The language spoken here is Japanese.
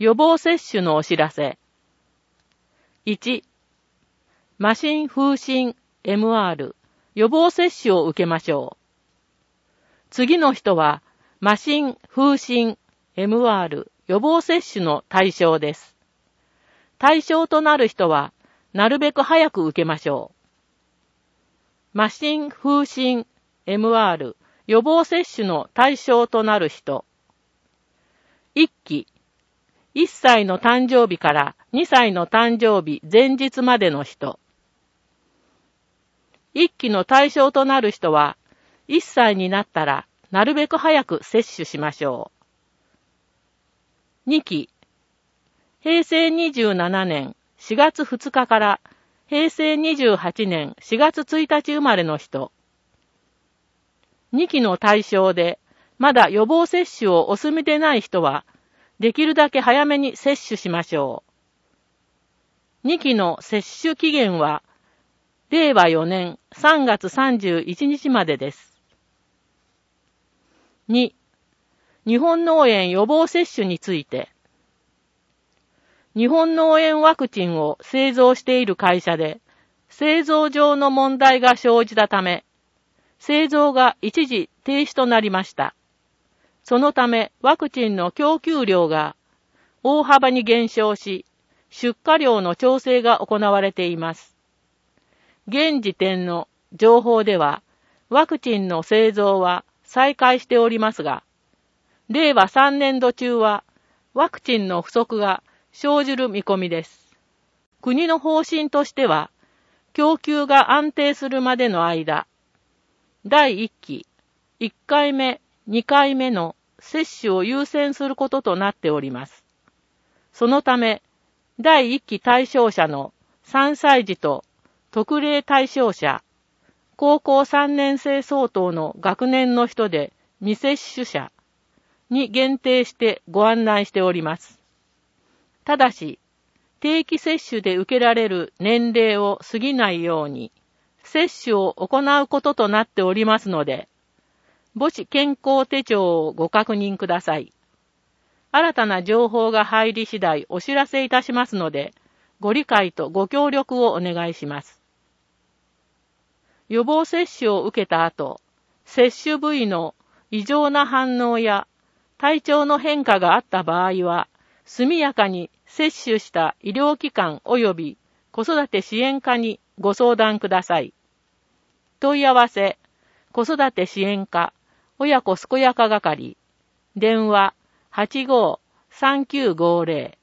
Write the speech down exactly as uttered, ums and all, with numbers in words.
予防接種のお知らせ。いち、麻疹風疹 エムアール 予防接種を受けましょう。次の人は麻疹風疹 エムアール 予防接種の対象です。対象となる人はなるべく早く受けましょう。麻疹風疹 エムアール 予防接種の対象となる人。いっき、いっさいの誕生日からにさいの誕生日前日までの人。いっきの対象となる人はいっさいになったらなるべく早く接種しましょう。にき、へいせいにじゅうななねんしがつふつかからへいせいにじゅうはちねんしがつついたち生まれの人。にきの対象でまだ予防接種をお済みでない人はできるだけ早めに接種しましょう。にきの接種期限はれいわよねんさんがつさんじゅういちにちまでです。に、日本脳炎予防接種について。日本脳炎ワクチンを製造している会社で製造上の問題が生じたため、製造が一時停止となりました。そのためワクチンの供給量が大幅に減少し、出荷量の調整が行われています。現時点の情報では、ワクチンの製造は再開しておりますが、れいわさんねんど中はワクチンの不足が生じる見込みです。国の方針としては、供給が安定するまでの間、だいいっき、いっかいめ、にかいめの接種を優先することとなっております。そのため、だいいっき対象者のさんさい児と特例対象者、高校さんねんせい相当の学年の人で未接種者に限定してご案内しております。ただし、定期接種で受けられる年齢を過ぎないように、接種を行うこととなっておりますので、母子健康手帳をご確認ください。新たな情報が入り次第お知らせいたしますので、ご理解とご協力をお願いします。予防接種を受けた後、接種部位の異常な反応や体調の変化があった場合は、速やかに接種した医療機関及び子育て支援課にご相談ください。問い合わせ、子育て支援課、親子健やか係、電話 はちごーさんきゅうごーぜろ